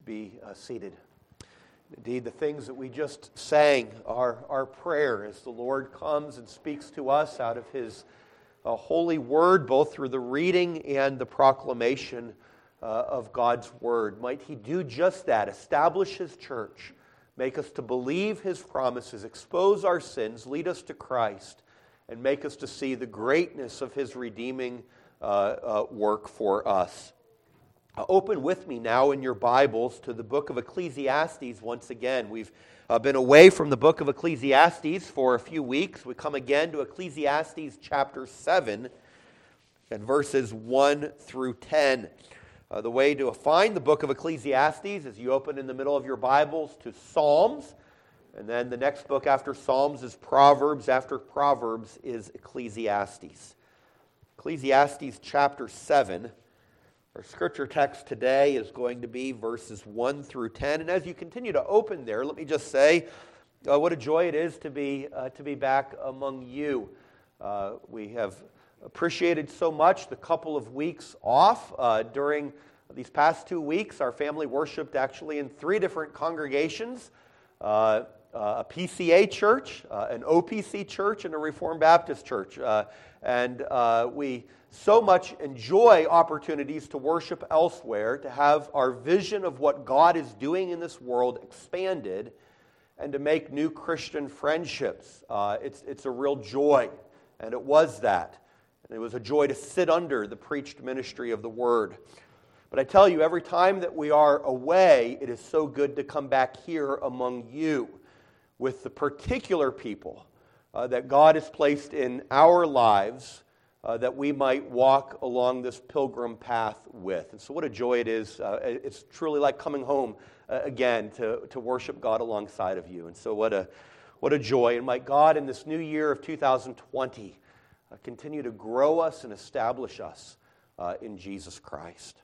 be seated. Indeed, the things that we just sang are our prayer as the Lord comes and speaks to us out of His holy word, both through the reading and the proclamation of God's word. Might He do just that, establish His church, make us to believe His promises, expose our sins, lead us to Christ, and make us to see the greatness of His redeeming work for us. Open with me now in your Bibles to the book of Ecclesiastes once again. We've been away from the book of Ecclesiastes for a few weeks. We come again to Ecclesiastes chapter 7 and verses 1 through 10. The way to find the book of Ecclesiastes is you open in the middle of your Bibles to Psalms, and then the next book after Psalms is Proverbs. After Proverbs is Ecclesiastes. Ecclesiastes chapter 7. Our scripture text today is going to be verses 1 through 10. And as you continue to open there, let me just say what a joy it is to be back among you. We have appreciated so much the couple of weeks off. During these past 2 weeks, our family worshiped actually in 3 different congregations, a PCA church, an OPC church, and a Reformed Baptist church. And we so much enjoy opportunities to worship elsewhere, to have our vision of what God is doing in this world expanded, and to make new Christian friendships. It's a real joy, and it was that. And it was a joy to sit under the preached ministry of the Word. But I tell you, every time that we are away, it is so good to come back here among you with the particular people that God has placed in our lives that we might walk along this pilgrim path with. And so what a joy it is. It's truly like coming home again to worship God alongside of you. And so what a joy. And might God in this new year of 2020 continue to grow us and establish us in Jesus Christ.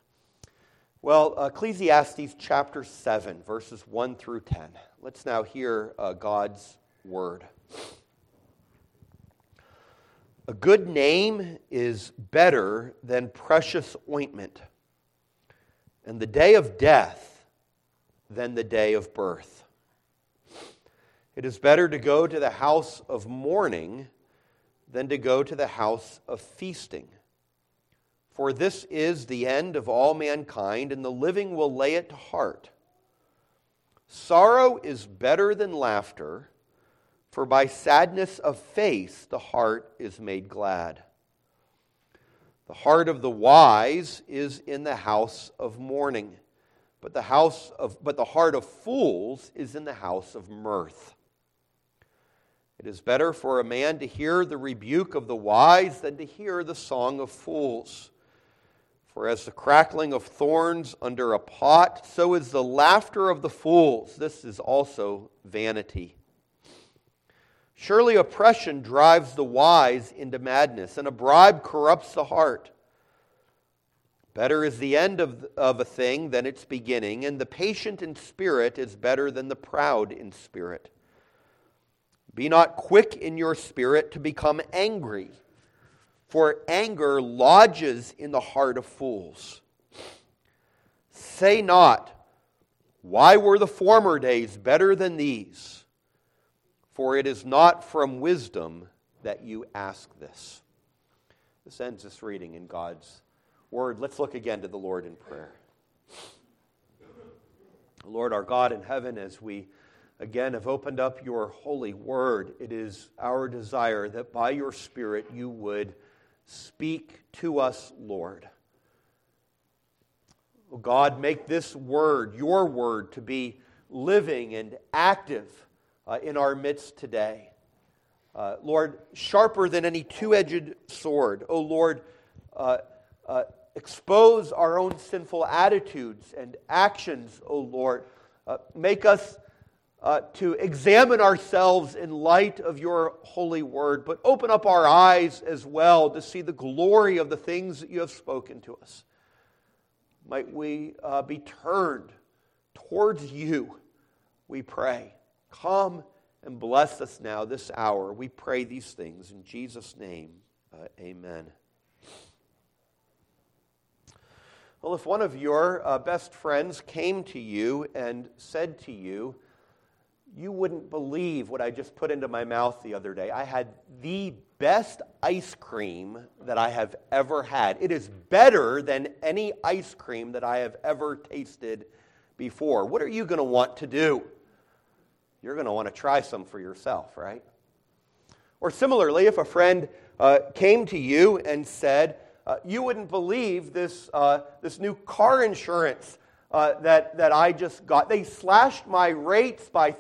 Well, Ecclesiastes chapter 7, verses 1 through 10. Let's now hear God's word. A good name is better than precious ointment, and the day of death than the day of birth. It is better to go to the house of mourning than to go to the house of feasting. For this is the end of all mankind, and the living will lay it to heart. Sorrow is better than laughter, for by sadness of face the heart is made glad. The heart of the wise is in the house of mourning, but the heart of fools is in the house of mirth. It is better for a man to hear the rebuke of the wise than to hear the song of fools. For as the crackling of thorns under a pot, so is the laughter of the fools. This is also vanity. Surely oppression drives the wise into madness, and a bribe corrupts the heart. Better is the end of a thing than its beginning, and the patient in spirit is better than the proud in spirit. Be not quick in your spirit to become angry, for anger lodges in the heart of fools. Say not, why were the former days better than these? For it is not from wisdom that you ask this. This ends this reading in God's word. Let's look again to the Lord in prayer. Lord, our God in heaven, as we again have opened up your holy word, it is our desire that by your Spirit you would speak to us, Lord. Oh God, make this word, your word, to be living and active in our midst today. Lord, sharper than any two-edged sword. Oh Lord, expose our own sinful attitudes and actions, oh Lord. Make us to examine ourselves in light of your holy word, but open up our eyes as well to see the glory of the things that you have spoken to us. Might we be turned towards you, we pray. Come and bless us now this hour. We pray these things in Jesus' name. Amen. Well, if one of your best friends came to you and said to you, "You wouldn't believe what I just put into my mouth the other day. I had the best ice cream that I have ever had. It is better than any ice cream that I have ever tasted before." What are you going to want to do? You're going to want to try some for yourself, right? Or similarly, if a friend came to you and said, "You wouldn't believe this new car insurance that I just got. They slashed my rates by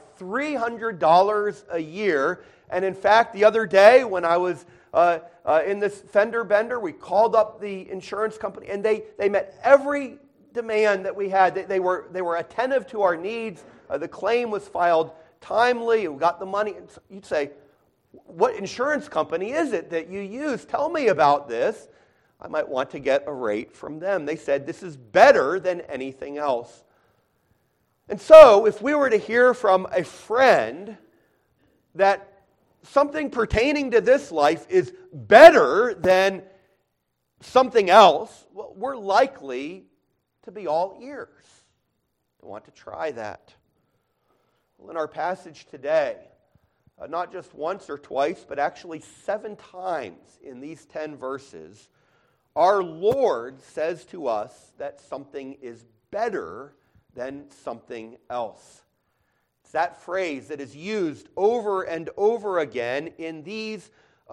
$300 a year. And in fact, the other day when I was in this fender bender, we called up the insurance company, and they met every demand that we had. They were attentive to our needs. The claim was filed timely. We got the money." And you'd say, "What insurance company is it that you use? Tell me about this." I might want to get a rate from them. They said, "This is better than anything else." And so, if we were to hear from a friend that something pertaining to this life is better than something else, well, we're likely to be all ears, to want to try that. Well, in our passage today, not just once or twice, but actually 7 times in these 10 verses, our Lord says to us that something is better than something else. It's that phrase that is used over and over again in these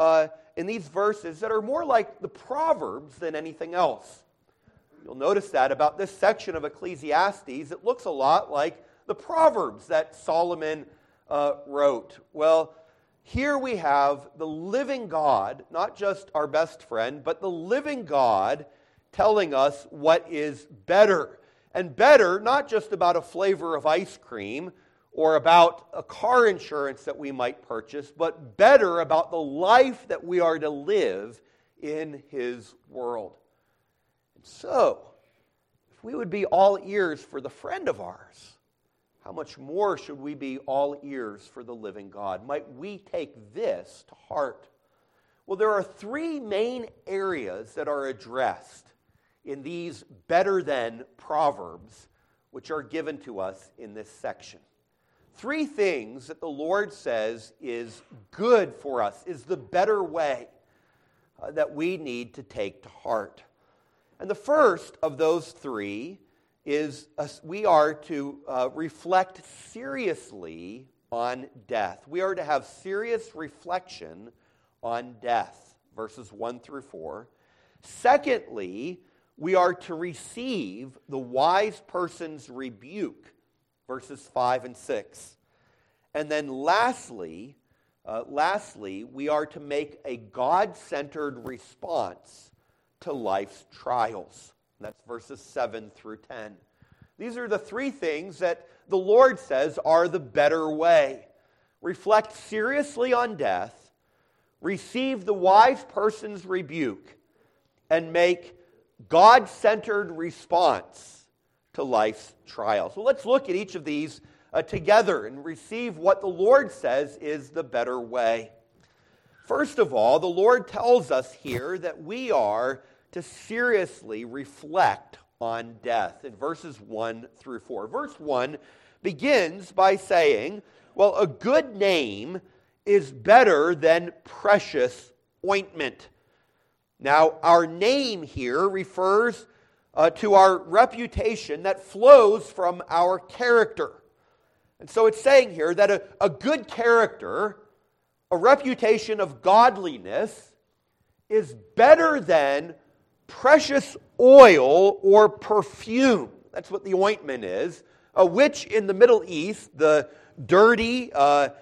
verses that are more like the Proverbs than anything else. You'll notice that about this section of Ecclesiastes, it looks a lot like the Proverbs that Solomon wrote. Well, here we have the living God, not just our best friend, but the living God telling us what is better. And better, not just about a flavor of ice cream or about a car insurance that we might purchase, but better about the life that we are to live in His world. And so, if we would be all ears for the friend of ours, how much more should we be all ears for the living God? Might we take this to heart? Well, there are 3 main areas that are addressed in these better than proverbs, which are given to us in this section. 3 things that the Lord says is good for us, is the better way that we need to take to heart. And the first of those 3 is we are to reflect seriously on death. We are to have serious reflection on death, verses 1 through 4. Secondly, we are to receive the wise person's rebuke, verses 5 and 6. And then lastly, we are to make a God-centered response to life's trials. That's verses 7 through 10. These are the 3 things that the Lord says are the better way. Reflect seriously on death, receive the wise person's rebuke, and make God-centered response to life's trials. So let's look at each of these together and receive what the Lord says is the better way. First of all, the Lord tells us here that we are to seriously reflect on death in verses 1 through 4. Verse 1 begins by saying, well, a good name is better than precious ointment. Now, our name here refers to our reputation that flows from our character. And so it's saying here that a good character, a reputation of godliness, is better than precious oil or perfume. That's what the ointment is, which in the Middle East, the dirty,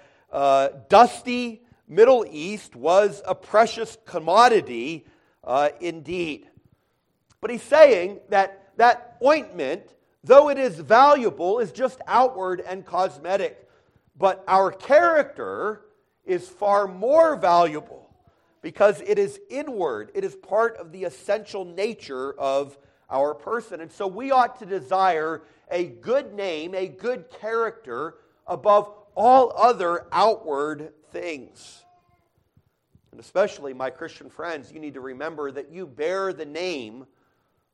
dusty Middle East, was a precious commodity indeed. But he's saying that that ointment, though it is valuable, is just outward and cosmetic. But our character is far more valuable because it is inward. It is part of the essential nature of our person. And so we ought to desire a good name, a good character above all other outward things. And especially, my Christian friends, you need to remember that you bear the name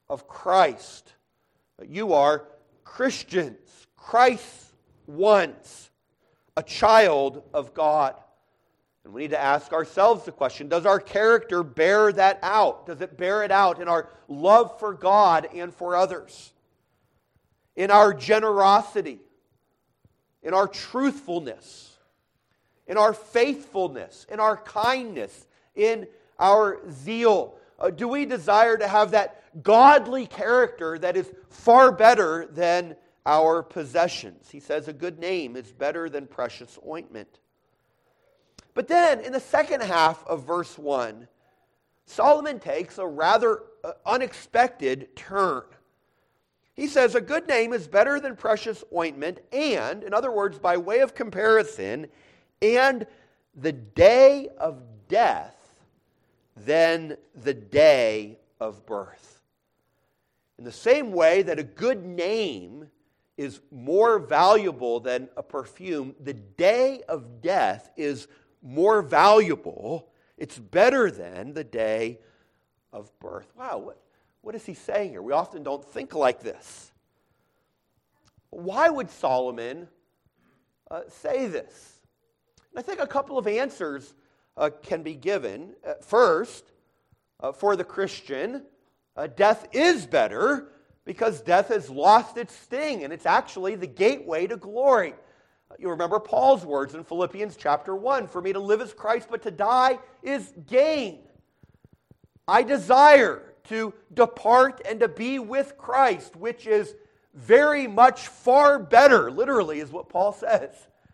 of Christ. You are Christians, Christ's ones, a child of God. And we need to ask ourselves the question, does our character bear that out? Does it bear it out in our love for God and for others? In our generosity, in our truthfulness, in our faithfulness, in our kindness, in our zeal? Do we desire to have that godly character that is far better than our possessions? He says a good name is better than precious ointment. But then, in the second half of verse 1, Solomon takes a rather unexpected turn. He says, a good name is better than precious ointment, and, in other words, by way of comparison, and the day of death than the day of birth. In the same way that a good name is more valuable than a perfume, the day of death is more valuable. It's better than the day of birth. Wow, what is he saying here? We often don't think like this. Why would Solomon say this? And I think a couple of answers can be given. First, for the Christian, death is better because death has lost its sting, and it's actually the gateway to glory. You remember Paul's words in Philippians chapter 1, for me to live is Christ, but to die is gain. I desire to depart and to be with Christ, which is very much far better, literally is what Paul says.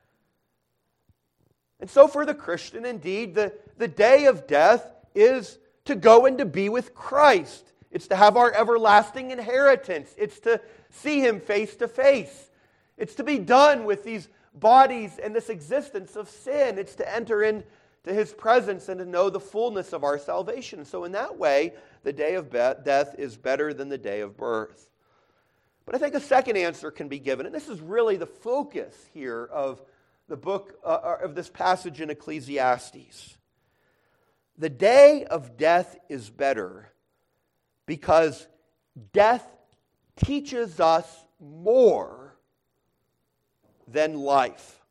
And so for the Christian, indeed, the day of death is to go and to be with Christ. It's to have our everlasting inheritance. It's to see Him face to face. It's to be done with these bodies and this existence of sin. It's to enter into His presence and to know the fullness of our salvation. So in that way, the day of death is better than the day of birth. But I think a second answer can be given, and this is really the focus here of the book of this passage in Ecclesiastes. The day of death is better because death teaches us more than life.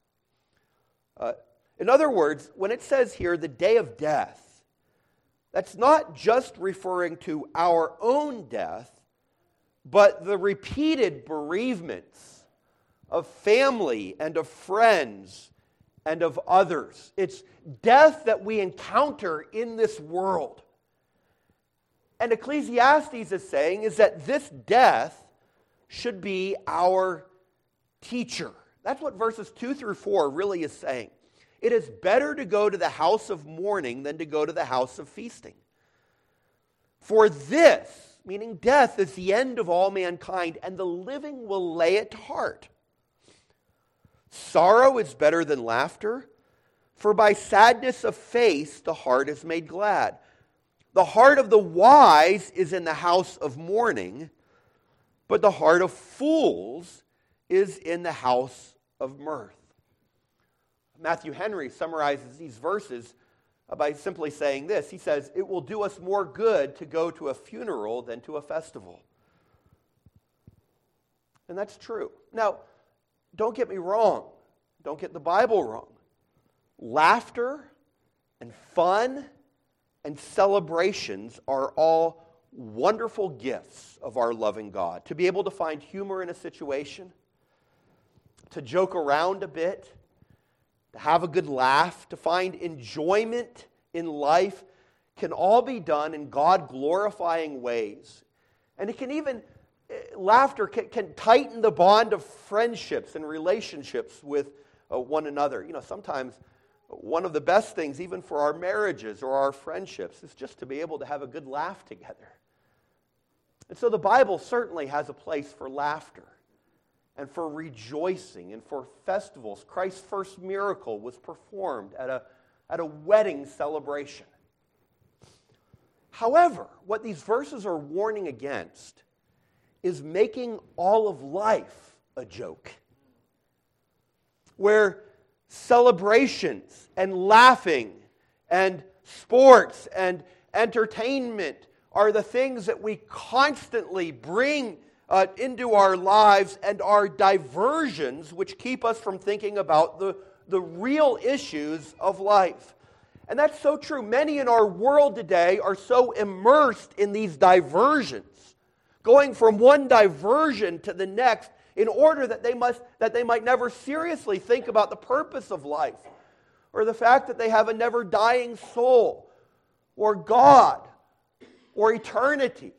In other words, when it says here the day of death, that's not just referring to our own death, but the repeated bereavements of family and of friends and of others. It's death that we encounter in this world. And Ecclesiastes is saying is that this death should be our teacher. That's what verses 2 through 4 really is saying. It is better to go to the house of mourning than to go to the house of feasting. For this, meaning death, is the end of all mankind, and the living will lay it to heart. Sorrow is better than laughter, for by sadness of face the heart is made glad. The heart of the wise is in the house of mourning, but the heart of fools is in the house of mirth. Matthew Henry summarizes these verses by simply saying this. He says, it will do us more good to go to a funeral than to a festival. And that's true. Now, don't get me wrong. Don't get the Bible wrong. Laughter and fun and celebrations are all wonderful gifts of our loving God. To be able to find humor in a situation, to joke around a bit, to have a good laugh, to find enjoyment in life can all be done in God-glorifying ways. And it can even, laughter can tighten the bond of friendships and relationships with one another. You know, sometimes one of the best things, even for our marriages or our friendships, is just to be able to have a good laugh together. And so the Bible certainly has a place for laughter and for rejoicing and for festivals. Christ's first miracle was performed at a wedding celebration. However, what these verses are warning against is making all of life a joke, where celebrations and laughing and sports and entertainment are the things that we constantly bring into our lives and are diversions which keep us from thinking about the real issues of life. And that's so true. Many in our world today are so immersed in these diversions, going from one diversion to the next in order that they might never seriously think about the purpose of life, or the fact that they have a never dying soul, or God, or eternity.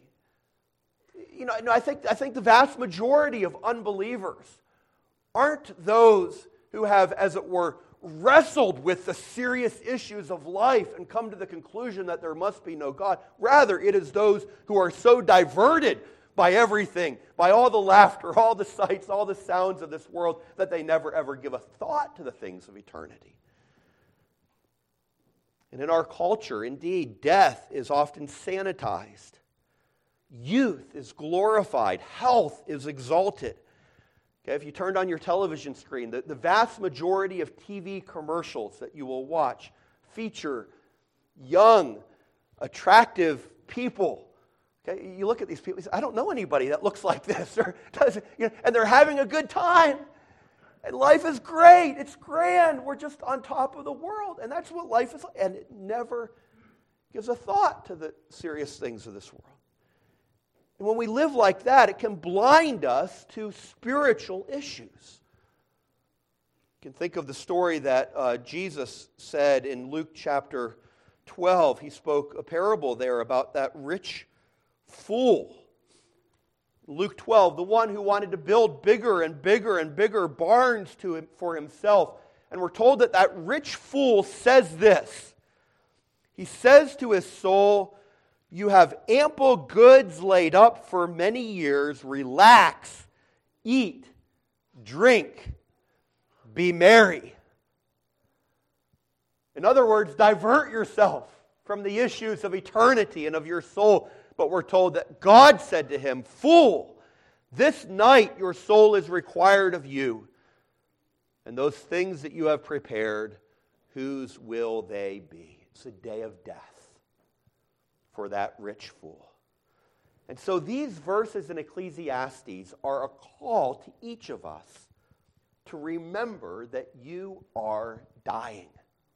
I think the vast majority of unbelievers aren't those who have, as it were, wrestled with the serious issues of life and come to the conclusion that there must be no God. Rather, it is those who are so diverted by everything, by all the laughter, all the sights, all the sounds of this world, that they never ever give a thought to the things of eternity. And in our culture, indeed, death is often sanitized. Youth is glorified. Health is exalted. Okay, if you turned on your television screen, the vast majority of TV commercials that you will watch feature young, attractive people. Okay, you look at these people, you say, I don't know anybody that looks like this, or does, and they're having a good time. And life is great. It's grand. We're just on top of the world. And that's what life is like. And it never gives a thought to the serious things of this world. And when we live like that, it can blind us to spiritual issues. You can think of the story that Jesus said in Luke chapter 12. He spoke a parable there about that rich fool. Luke 12, the one who wanted to build bigger and bigger and bigger barns for himself. And we're told that that rich fool says this. He says to his soul, you have ample goods laid up for many years. Relax, eat, drink, be merry. In other words, divert yourself from the issues of eternity and of your soul. But we're told that God said to him, fool, this night your soul is required of you. And those things that you have prepared, whose will they be? It's a day of death for that rich fool. And so these verses in Ecclesiastes are a call to each of us to remember that you are dying.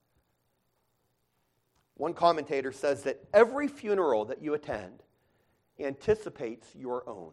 One commentator says that every funeral that you attend anticipates your own.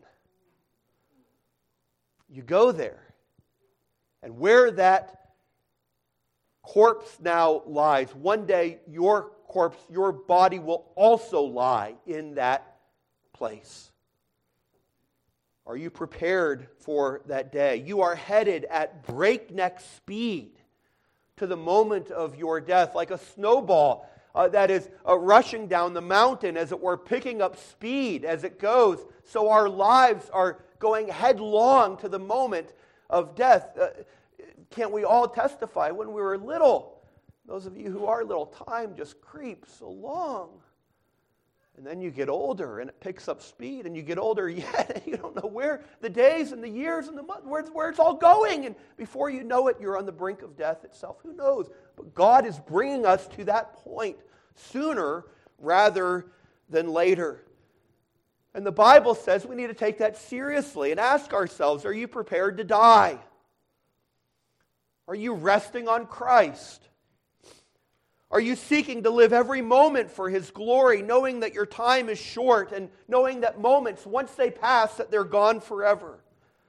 You go there, and where that corpse now lies, one day your corpse, your body will also lie in that place. Are you prepared for that day? You are headed at breakneck speed to the moment of your death, like a snowball that is rushing down the mountain, as it were, picking up speed as it goes. So our lives are going headlong to the moment of death. Can't we all testify when we were little? Those of you who are little, time just creeps along. And then you get older and it picks up speed, and you get older yet, and you don't know where the days and the years and the months, where it's all going. And before you know it, you're on the brink of death itself. Who knows? But God is bringing us to that point sooner rather than later. And the Bible says we need to take that seriously and ask ourselves, are you prepared to die? Are you resting on Christ? Are you seeking to live every moment for His glory, knowing that your time is short and knowing that moments, once they pass, that they're gone forever?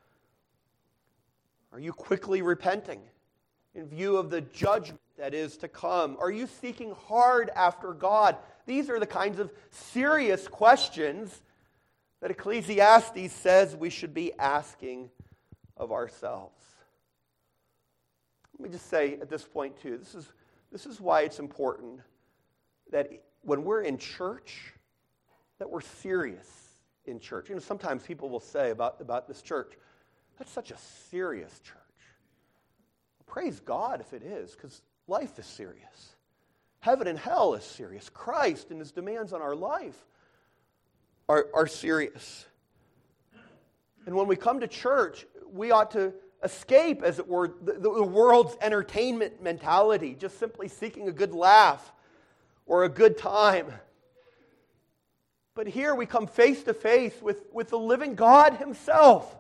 Are you quickly repenting in view of the judgment that is to come? Are you seeking hard after God? These are the kinds of serious questions that Ecclesiastes says we should be asking of ourselves. Let me just say at this point too, this is why it's important that when we're in church, that we're serious in church. You know, sometimes people will say about this church, that's such a serious church. Praise God if it is, because life is serious. Heaven and hell is serious. Christ and His demands on our life are serious. And when we come to church, we ought to escape, as it were, the world's entertainment mentality, just simply seeking a good laugh or a good time. But here we come face to face with the living God himself.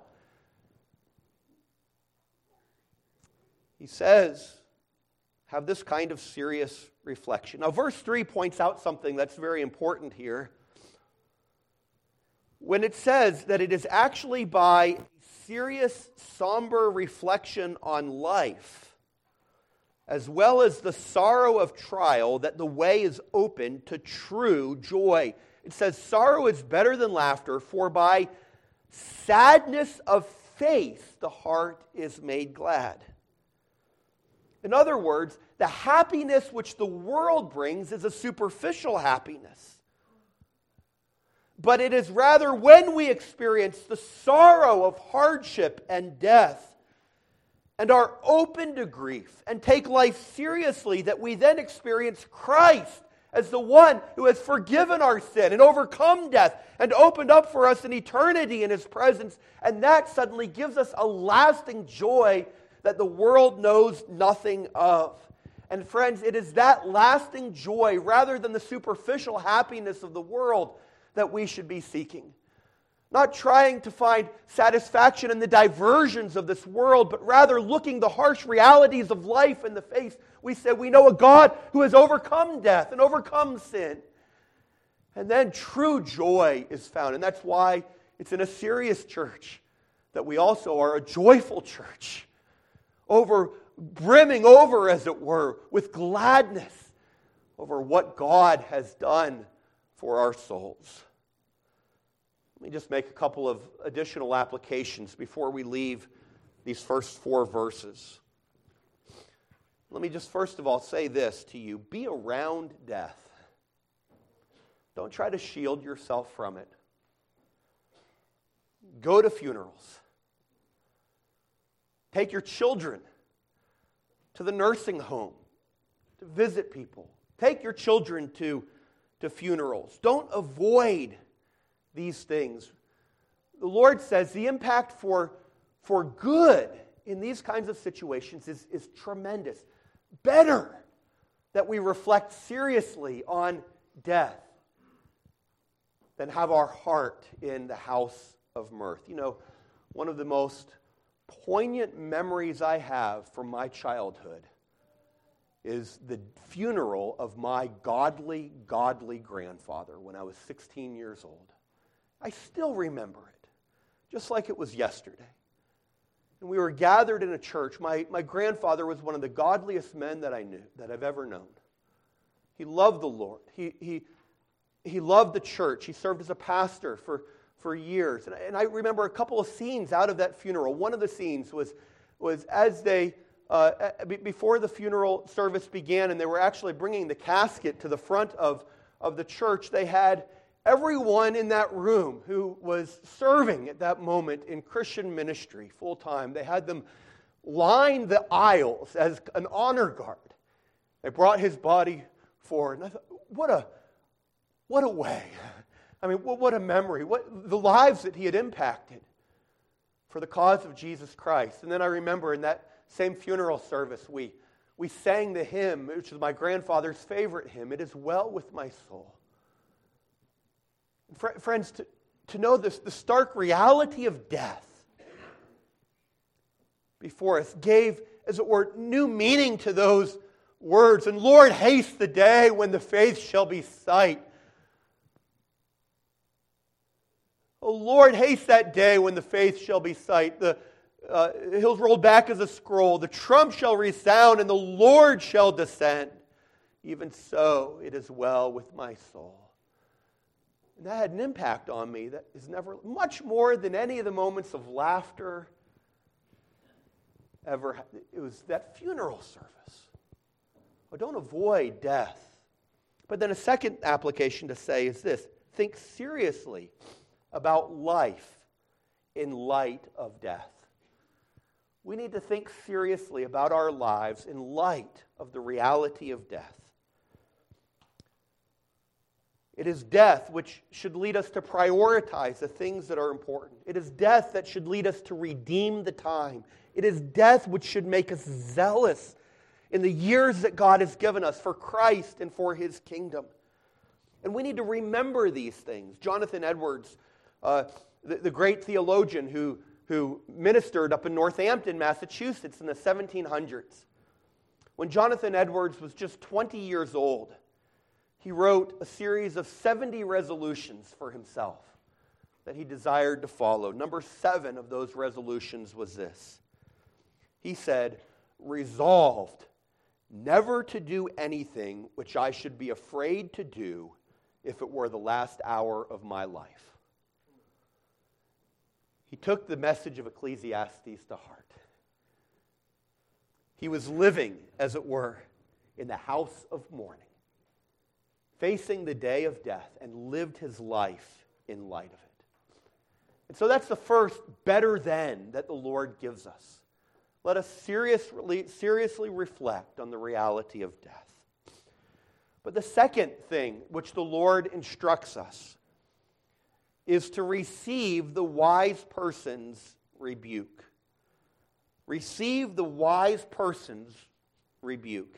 He says, have this kind of serious reflection. Now, verse 3 points out something that's very important here. When it says that it is actually by serious, somber reflection on life, as well as the sorrow of trial, that the way is open to true joy. It says, sorrow is better than laughter, for by sadness of faith the heart is made glad. In other words, the happiness which the world brings is a superficial happiness. But it is rather when we experience the sorrow of hardship and death and are open to grief and take life seriously that we then experience Christ as the one who has forgiven our sin and overcome death and opened up for us an eternity in his presence. And that suddenly gives us a lasting joy that the world knows nothing of. And friends, it is that lasting joy rather than the superficial happiness of the world that we should be seeking. Not trying to find satisfaction in the diversions of this world, but rather looking the harsh realities of life in the face. We say we know a God who has overcome death and overcome sin. And then true joy is found. And that's why it's in a serious church that we also are a joyful church. Brimming over, as it were, with gladness over what God has done for our souls. Let me just make a couple of additional applications before we leave these first 4 verses. Let me just first of all say this to you. Be around death. Don't try to shield yourself from it. Go to funerals. Take your children to the nursing home to visit people. Take your children to funerals. Don't avoid these things. The Lord says the impact for good in these kinds of situations is tremendous. Better that we reflect seriously on death than have our heart in the house of mirth. You know, one of the most poignant memories I have from my childhood is the funeral of my godly grandfather when I was 16 years old. I still remember it, just like it was yesterday. And we were gathered in a church. My grandfather was one of the godliest men that I knew, that I've ever known. He loved the Lord. He loved the church. He served as a pastor for years. And I remember a couple of scenes out of that funeral. One of the scenes was as they, before the funeral service began and they were actually bringing the casket to the front of the church, they had everyone in that room who was serving at that moment in Christian ministry full time. They had them line the aisles as an honor guard. They brought his body forward. And I thought, what a way. I mean, what a memory. What the lives that he had impacted for the cause of Jesus Christ. And then I remember in that same funeral service, we sang the hymn, which is my grandfather's favorite hymn, "It Is Well With My Soul." Friends, to know this, the stark reality of death before us gave, as it were, new meaning to those words. And Lord, haste the day when the faith shall be sight. Oh Lord, haste that day when the faith shall be sight. The hills rolled back as a scroll. The trump shall resound and the Lord shall descend. Even so, it is well with my soul. And that had an impact on me that is never, much more than any of the moments of laughter ever. It was that funeral service. Oh, don't avoid death. But then a second application to say is this: think seriously about life in light of death. We need to think seriously about our lives in light of the reality of death. It is death which should lead us to prioritize the things that are important. It is death that should lead us to redeem the time. It is death which should make us zealous in the years that God has given us for Christ and for His kingdom. And we need to remember these things. Jonathan Edwards, the great theologian who ministered up in Northampton, Massachusetts in the 1700s. When Jonathan Edwards was just 20 years old, he wrote a series of 70 resolutions for himself that he desired to follow. Number 7 of those resolutions was this. He said, resolved never to do anything which I should be afraid to do if it were the last hour of my life. He took the message of Ecclesiastes to heart. He was living, as it were, in the house of mourning, facing the day of death, and lived his life in light of it. And so that's the first better than that the Lord gives us. Let us seriously reflect on the reality of death. But the second thing which the Lord instructs us is to receive the wise person's rebuke. Receive the wise person's rebuke.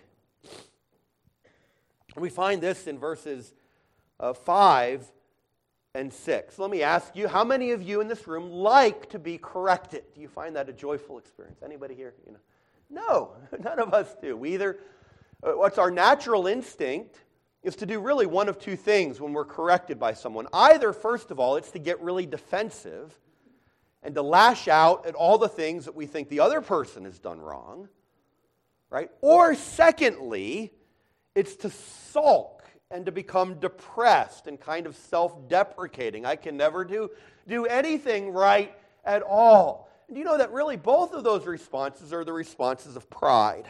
And we find this in verses 5 and 6. Let me ask you, how many of you in this room like to be corrected? Do you find that a joyful experience? Anybody here? No, none of us do. We either, what's our natural instinct is to do really one of two things when we're corrected by someone. Either, first of all, it's to get really defensive and to lash out at all the things that we think the other person has done wrong, right? Or secondly, it's to sulk and to become depressed and kind of self-deprecating. I can never do anything right at all. And you know that really both of those responses are the responses of pride.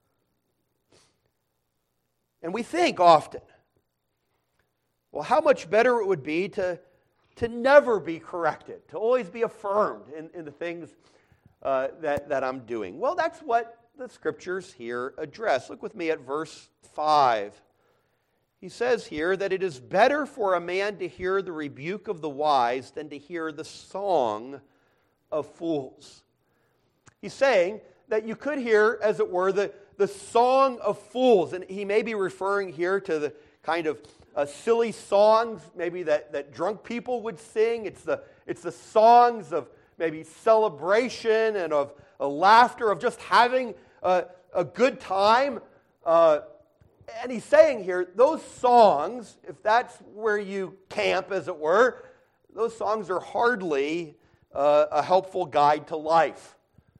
And we think often, well, how much better it would be to never be corrected, to always be affirmed in the things that I'm doing. Well, that's what the Scriptures here address. Look with me at verse 5. He says here that it is better for a man to hear the rebuke of the wise than to hear the song of fools. He's saying that you could hear, as it were, the song of fools. And he may be referring here to the kind of silly songs maybe that drunk people would sing. It's the songs of maybe celebration and of laughter, of just having a good time. And he's saying here, those songs, if that's where you camp, as it were, those songs are hardly a helpful guide to life.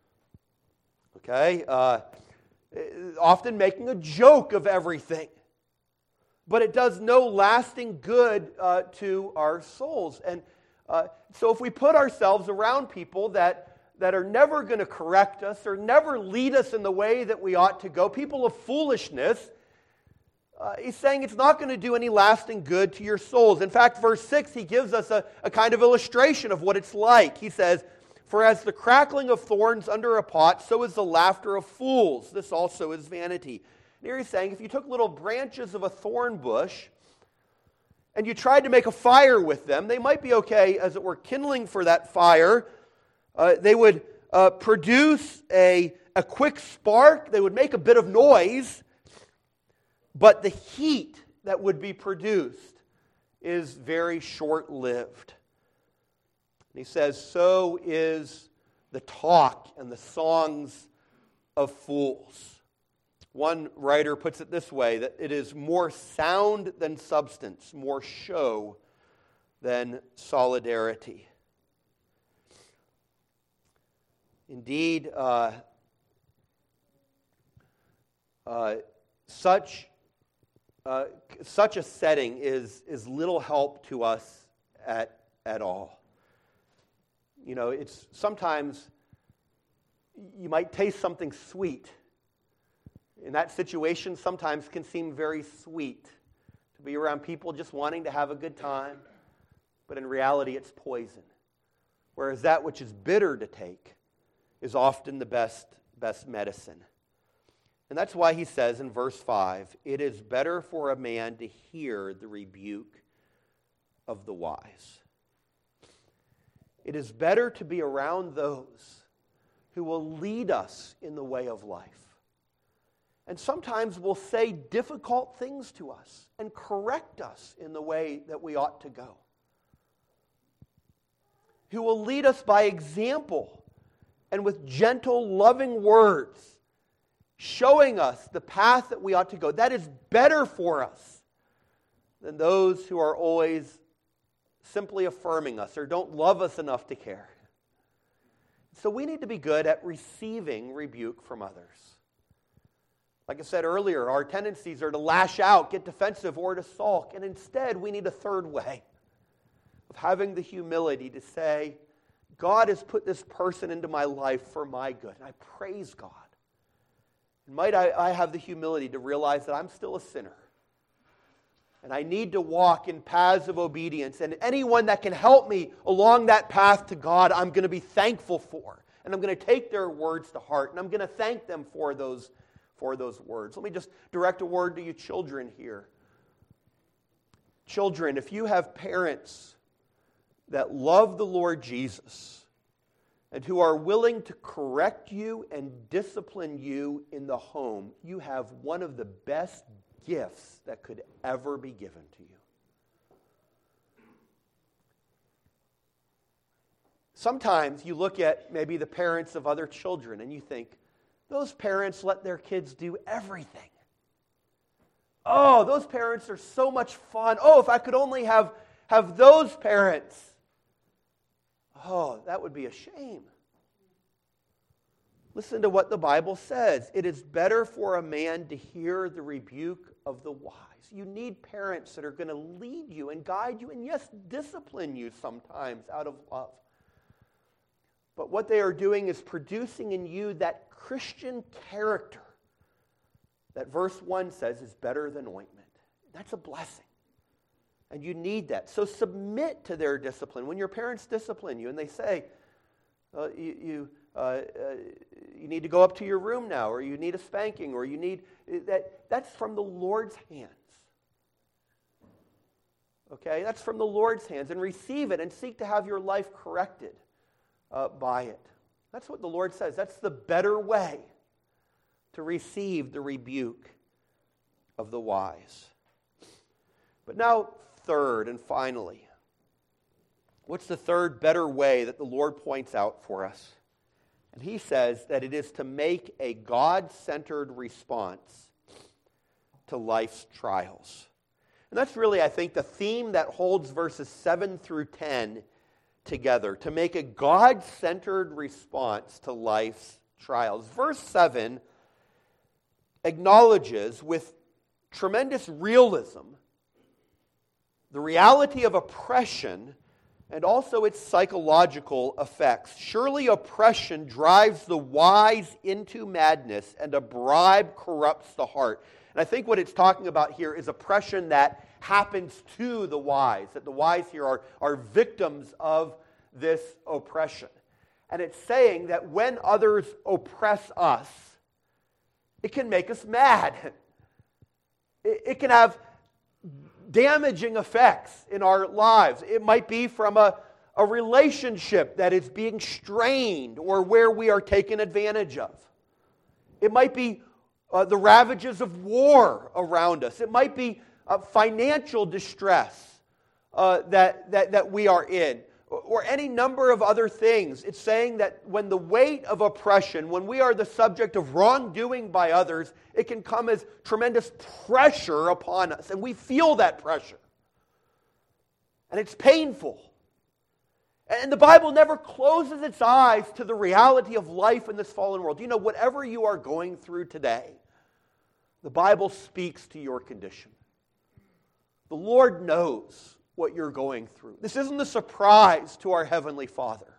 Okay? Often making a joke of everything. But it does no lasting good to our souls. And so if we put ourselves around people that are never going to correct us or never lead us in the way that we ought to go, people of foolishness, he's saying it's not going to do any lasting good to your souls. In fact, verse 6, he gives us a kind of illustration of what it's like. He says, "For as the crackling of thorns under a pot, so is the laughter of fools. This also is vanity." And here he's saying, if you took little branches of a thorn bush and you tried to make a fire with them, they might be okay, as it were, kindling for that fire. They would produce a quick spark. They would make a bit of noise. But the heat that would be produced is very short-lived. And he says, so is the talk and the songs of fools. One writer puts it this way, that it is more sound than substance, more show than solidarity. Indeed, such a setting is little help to us at all. You know, it's sometimes you might taste something sweet. In that situation, sometimes can seem very sweet to be around people just wanting to have a good time, but in reality, it's poison. Whereas that which is bitter to take is often the best medicine. And that's why he says in verse 5, it is better for a man to hear the rebuke of the wise. It is better to be around those who will lead us in the way of life. and sometimes will say difficult things to us and correct us in the way that we ought to go. Who will lead us by example and with gentle, loving words, showing us the path that we ought to go. That is better for us than those who are always simply affirming us or don't love us enough to care. So we need to be good at receiving rebuke from others. Like I said earlier, our tendencies are to lash out, get defensive, or to sulk. And instead, we need a third way of having the humility to say, God has put this person into my life for my good. And I praise God. And might I have the humility to realize that I'm still a sinner. And I need to walk in paths of obedience. And anyone that can help me along that path to God, I'm going to be thankful for. And I'm going to take their words to heart. And I'm going to thank them for those words. Let me just direct a word to you children here. Children, if you have parents that love the Lord Jesus and who are willing to correct you and discipline you in the home, you have one of the best gifts that could ever be given to you. Sometimes you look at maybe the parents of other children and you think, those parents let their kids do everything. Oh, those parents are so much fun. Oh, if I could only have those parents. Oh, that would be a shame. Listen to what the Bible says. It is better for a man to hear the rebuke of the wise. You need parents that are going to lead you and guide you and, yes, discipline you sometimes out of love. But what they are doing is producing in you that Christian character that verse 1 says is better than ointment. That's a blessing. And you need that. So submit to their discipline. When your parents discipline you and they say, you need to go up to your room now, or you need a spanking, or you need that's from the Lord's hands. Okay? That's from the Lord's hands. And receive it and seek to have your life corrected by it. That's what the Lord says. That's the better way to receive the rebuke of the wise. But now, third and finally, what's the third better way that the Lord points out for us? And he says that it is to make a God-centered response to life's trials. And that's really, I think, the theme that holds verses 7 through 10 together, to make a God-centered response to life's trials. Verse 7 acknowledges with tremendous realism the reality of oppression and also its psychological effects. Surely oppression drives the wise into madness, and a bribe corrupts the heart. And I think what it's talking about here is oppression that happens to the wise, that the wise here are victims of this oppression. And it's saying that when others oppress us, it can make us mad. It can have damaging effects in our lives. It might be from a relationship that is being strained or where we are taken advantage of. It might be the ravages of war around us. It might be financial distress that we are in, or any number of other things. It's saying that when the weight of oppression, when we are the subject of wrongdoing by others, it can come as tremendous pressure upon us, and we feel that pressure. And it's painful. And the Bible never closes its eyes to the reality of life in this fallen world. You know, whatever you are going through today, the Bible speaks to your condition. The Lord knows what you're going through. This isn't a surprise to our Heavenly Father.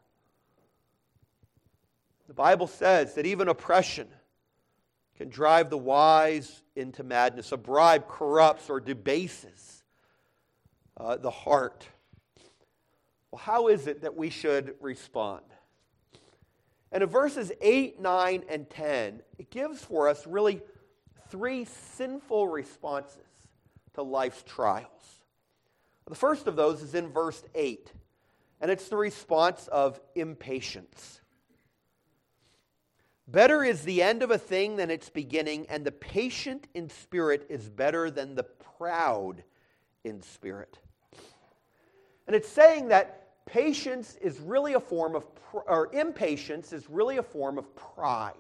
The Bible says that even oppression can drive the wise into madness. A bribe corrupts or debases the heart. Well, how is it that we should respond? And in verses 8, 9, and 10, it gives for us really three sinful responses to life's trials. The first of those is in verse 8, and it's the response of impatience. Better is the end of a thing than its beginning, and the patient in spirit is better than the proud in spirit. And it's saying that patience is really a form of, or impatience is really a form of pride.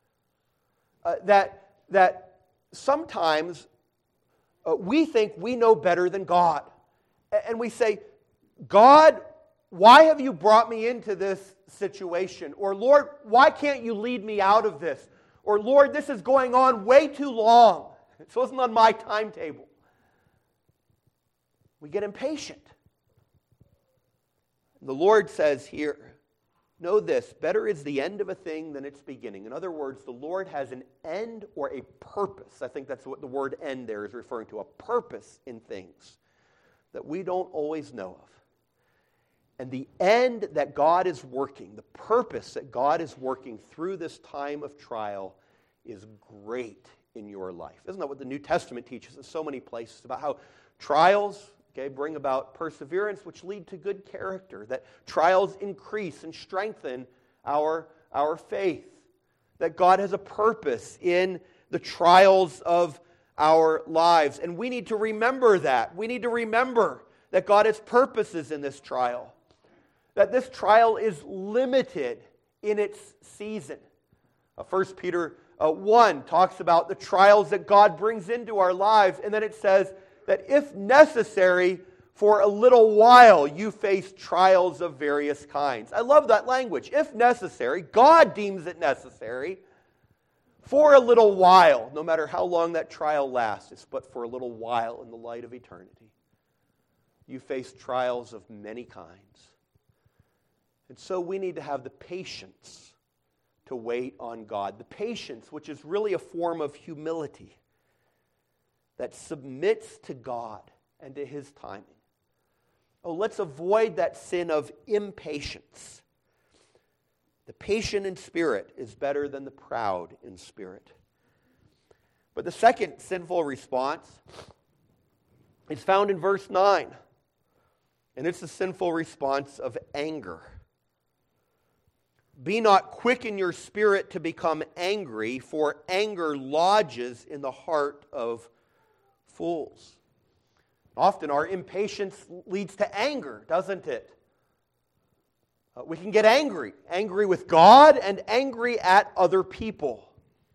That sometimes we think we know better than God. And we say, God, why have you brought me into this situation? Or Lord, why can't you lead me out of this? Or Lord, this is going on way too long. It wasn't on my timetable. We get impatient. The Lord says here, know this, better is the end of a thing than its beginning. In other words, the Lord has an end or a purpose. I think that's what the word end there is referring to, a purpose in things that we don't always know of. And the end that God is working, the purpose that God is working through this time of trial is great in your life. Isn't that what the New Testament teaches in so many places about how trials bring about perseverance, which lead to good character, that trials increase and strengthen our faith, that God has a purpose in the trials of our lives. And we need to remember that. We need to remember that God has purposes in this trial, that this trial is limited in its season. 1 Peter 1 talks about the trials that God brings into our lives, and then it says that if necessary, for a little while you face trials of various kinds. I love that language. If necessary, God deems it necessary for a little while, no matter how long that trial lasts, it's but for a little while in the light of eternity. You face trials of many kinds. And so we need to have the patience to wait on God. The patience, which is really a form of humility, that submits to God and to His timing. Oh, let's avoid that sin of impatience. The patient in spirit is better than the proud in spirit. But the second sinful response is found in verse 9. And it's the sinful response of anger. Be not quick in your spirit to become angry, for anger lodges in the heart of fools. Often our impatience leads to anger, doesn't it? We can get angry with God and angry at other people.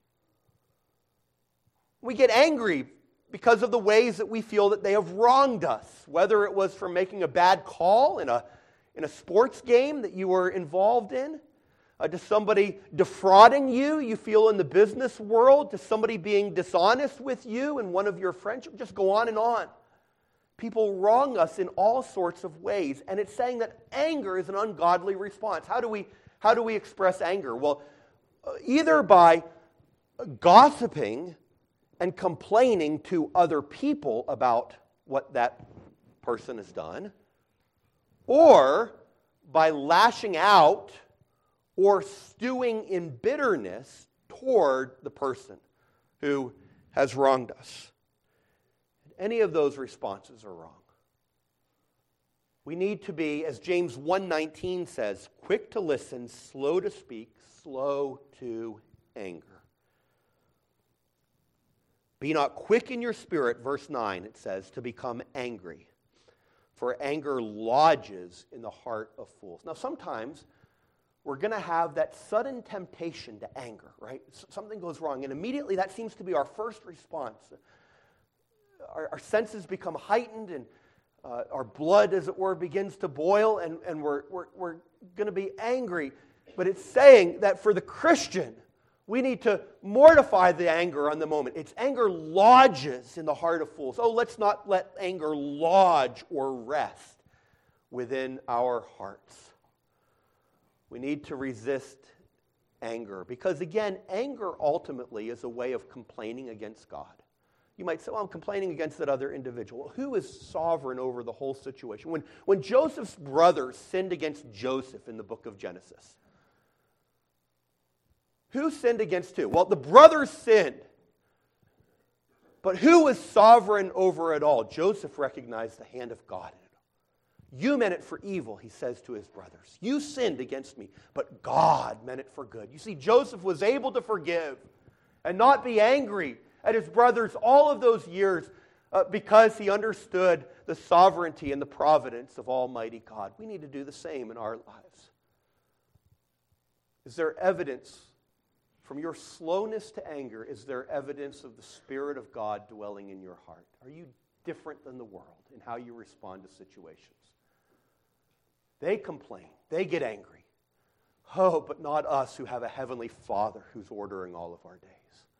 We get angry because of the ways that we feel that they have wronged us, whether it was for making a bad call in a sports game that you were involved in, to somebody defrauding you feel in the business world, to somebody being dishonest with you in one of your friendships. Just go on and on. People wrong us in all sorts of ways. And it's saying that anger is an ungodly response. How do we express anger? Well, either by gossiping and complaining to other people about what that person has done, or by lashing out or stewing in bitterness toward the person who has wronged us. Any of those responses are wrong. We need to be, as James 1:19 says, quick to listen, slow to speak, slow to anger. Be not quick in your spirit, verse 9, it says, to become angry, for anger lodges in the heart of fools. Now, sometimes we're going to have that sudden temptation to anger, right? Something goes wrong, and immediately that seems to be our first response. Our senses become heightened, and our blood, as it were, begins to boil, and we're going to be angry. But it's saying that for the Christian, we need to mortify the anger on the moment. Its anger lodges in the heart of fools. Oh, let's not let anger lodge or rest within our hearts. We need to resist anger because, again, anger ultimately is a way of complaining against God. You might say, well, I'm complaining against that other individual. Who is sovereign over the whole situation? When Joseph's brothers sinned against Joseph in the book of Genesis, who sinned against who? Well, the brothers sinned. But who was sovereign over it all? Joseph recognized the hand of God in it. You meant it for evil, he says to his brothers. You sinned against me, but God meant it for good. You see, Joseph was able to forgive and not be angry at his brothers all of those years because he understood the sovereignty and the providence of Almighty God. We need to do the same in our lives. Is there evidence from your slowness to anger? Is there evidence of the Spirit of God dwelling in your heart? Are you different than the world in how you respond to situations? They complain. They get angry. Oh, but not us who have a heavenly Father who's ordering all of our days.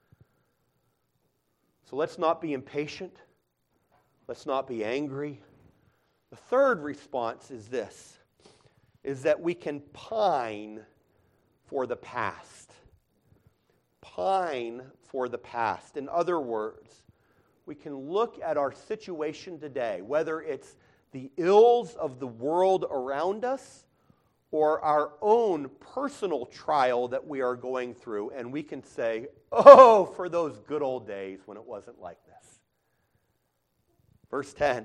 So let's not be impatient. Let's not be angry. The third response is this, is that we can pine for the past. Pine for the past. In other words, we can look at our situation today, whether it's the ills of the world around us or our own personal trial that we are going through, and we can say, oh, for those good old days when it wasn't like this. Verse 10,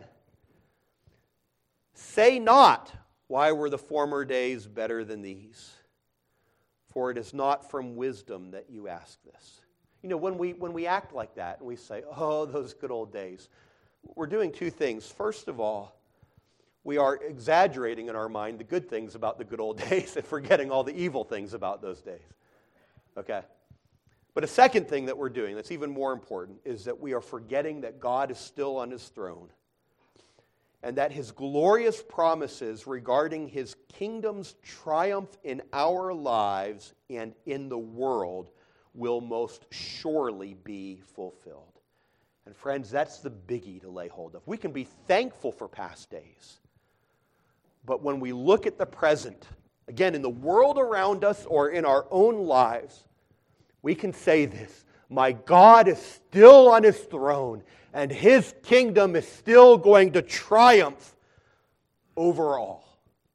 say not, why were the former days better than these? For it is not from wisdom that you ask this. You know, when we act like that and we say, oh, those good old days, we're doing two things. First of all, we are exaggerating in our mind the good things about the good old days and forgetting all the evil things about those days. Okay? But a second thing that we're doing that's even more important is that we are forgetting that God is still on his throne and that his glorious promises regarding his kingdom's triumph in our lives and in the world will most surely be fulfilled. And friends, that's the biggie to lay hold of. We can be thankful for past days. But when we look at the present, again, in the world around us or in our own lives, we can say this, my God is still on his throne, and his kingdom is still going to triumph over all.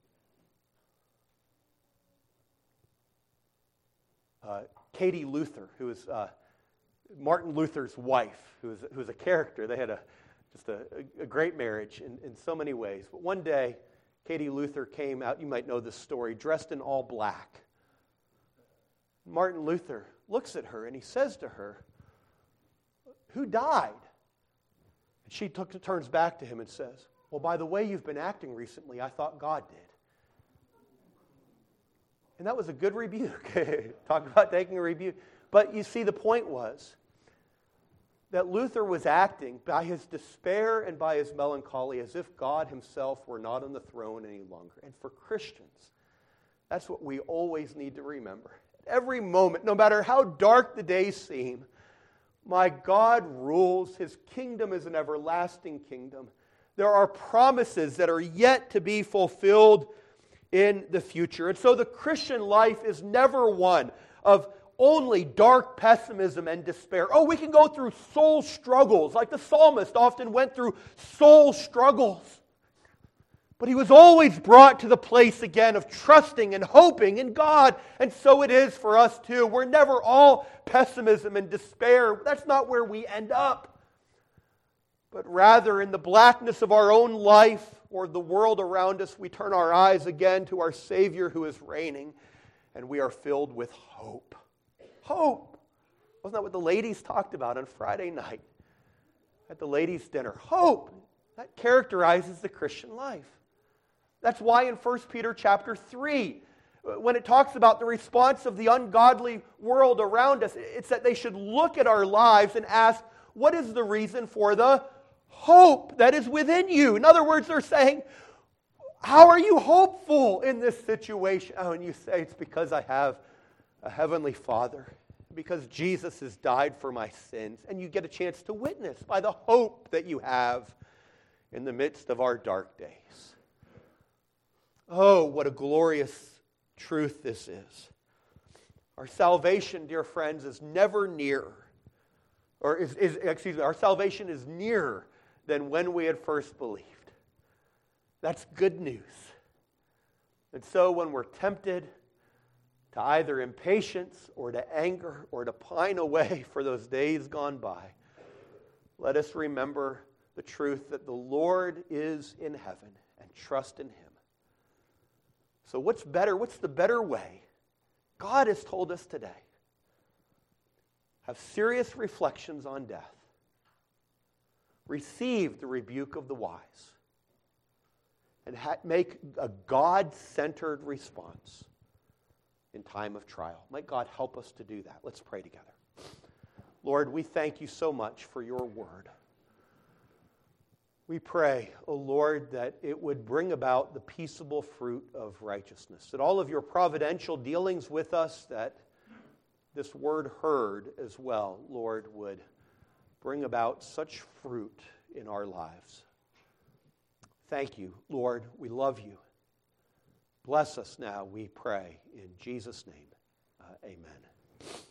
Katie Luther, who is Martin Luther's wife, who was a character. They had just a great marriage in so many ways. But one day, Katie Luther came out, you might know this story, dressed in all black. Martin Luther looks at her and he says to her, who died? And she turns back to him and says, well, by the way you've been acting recently, I thought God did. And that was a good rebuke. Talk about taking a rebuke. But you see, the point was that Luther was acting by his despair and by his melancholy as if God himself were not on the throne any longer. And for Christians, that's what we always need to remember. At every moment, no matter how dark the days seem, my God rules. His kingdom is an everlasting kingdom. There are promises that are yet to be fulfilled in the future. And so the Christian life is never one of only dark pessimism and despair. Oh, we can go through soul struggles, like the psalmist often went through soul struggles. But he was always brought to the place again of trusting and hoping in God. And so it is for us too. We're never all pessimism and despair. That's not where we end up. But rather, in the blackness of our own life or the world around us, we turn our eyes again to our Savior who is reigning, and we are filled with hope. Hope. Wasn't that what the ladies talked about on Friday night at the ladies' dinner? Hope. That characterizes the Christian life. That's why in 1 Peter chapter 3, when it talks about the response of the ungodly world around us, it's that they should look at our lives and ask, what is the reason for the hope that is within you? In other words, they're saying, how are you hopeful in this situation? Oh, and you say, it's because I have a heavenly Father, because Jesus has died for my sins, and you get a chance to witness by the hope that you have in the midst of our dark days. Oh, what a glorious truth this is. Our salvation, dear friends, is never nearer, or our salvation is nearer than when we had first believed. That's good news. And so when we're tempted to either impatience or to anger or to pine away for those days gone by, let us remember the truth that the Lord is in heaven and and trust in him. So what's better? What's the better way? God has told us today. Have serious reflections on death. Receive the rebuke of the wise. And make a God-centered response in time of trial. Might God help us to do that. Let's pray together. Lord, we thank you so much for your word. We pray, O Lord, that it would bring about the peaceable fruit of righteousness. That all of your providential dealings with us, that this word heard as well, Lord, would bring about such fruit in our lives. Thank you, Lord. We love you. Bless us now, we pray. In Jesus' name, amen.